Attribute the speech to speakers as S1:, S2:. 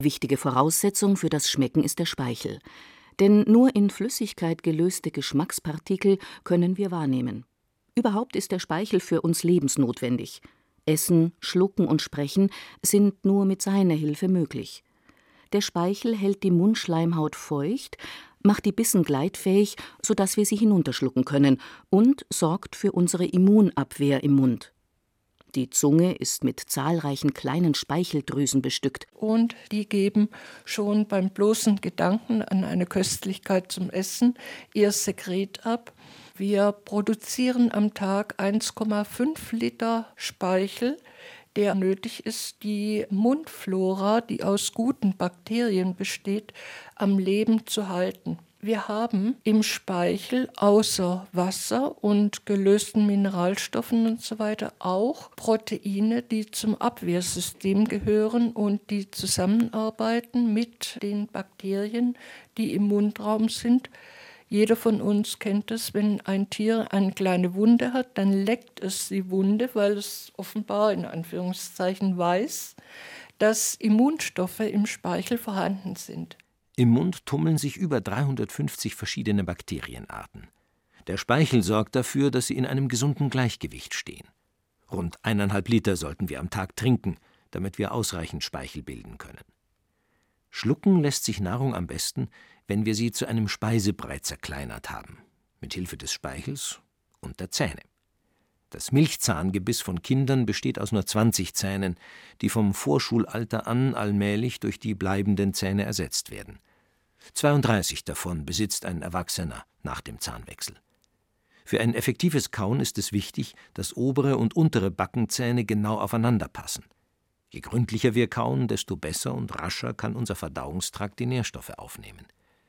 S1: Wichtige Voraussetzung für das Schmecken ist der Speichel. Denn nur in Flüssigkeit gelöste Geschmackspartikel können wir wahrnehmen. Überhaupt ist der Speichel für uns lebensnotwendig. Essen, Schlucken und Sprechen sind nur mit seiner Hilfe möglich. Der Speichel hält die Mundschleimhaut feucht, macht die Bissen gleitfähig, sodass wir sie hinunterschlucken können, und sorgt für unsere Immunabwehr im Mund. Die Zunge ist mit zahlreichen kleinen Speicheldrüsen bestückt.
S2: Und die geben schon beim bloßen Gedanken an eine Köstlichkeit zum Essen ihr Sekret ab. Wir produzieren am Tag 1,5 Liter Speichel, der nötig ist, die Mundflora, die aus guten Bakterien besteht, am Leben zu halten. Wir haben im Speichel außer Wasser und gelösten Mineralstoffen usw. auch Proteine, die zum Abwehrsystem gehören und die zusammenarbeiten mit den Bakterien, die im Mundraum sind. Jeder von uns kennt es, wenn ein Tier eine kleine Wunde hat, dann leckt es die Wunde, weil es offenbar in Anführungszeichen weiß, dass Immunstoffe im Speichel vorhanden sind.
S3: Im Mund tummeln sich über 350 verschiedene Bakterienarten. Der Speichel sorgt dafür, dass sie in einem gesunden Gleichgewicht stehen. Rund 1,5 Liter sollten wir am Tag trinken, damit wir ausreichend Speichel bilden können. Schlucken lässt sich Nahrung am besten, wenn wir sie zu einem Speisebrei zerkleinert haben, mit Hilfe des Speichels und der Zähne. Das Milchzahngebiss von Kindern besteht aus nur 20 Zähnen, die vom Vorschulalter an allmählich durch die bleibenden Zähne ersetzt werden. 32 davon besitzt ein Erwachsener nach dem Zahnwechsel. Für ein effektives Kauen ist es wichtig, dass obere und untere Backenzähne genau aufeinander passen. Je gründlicher wir kauen, desto besser und rascher kann unser Verdauungstrakt die Nährstoffe aufnehmen.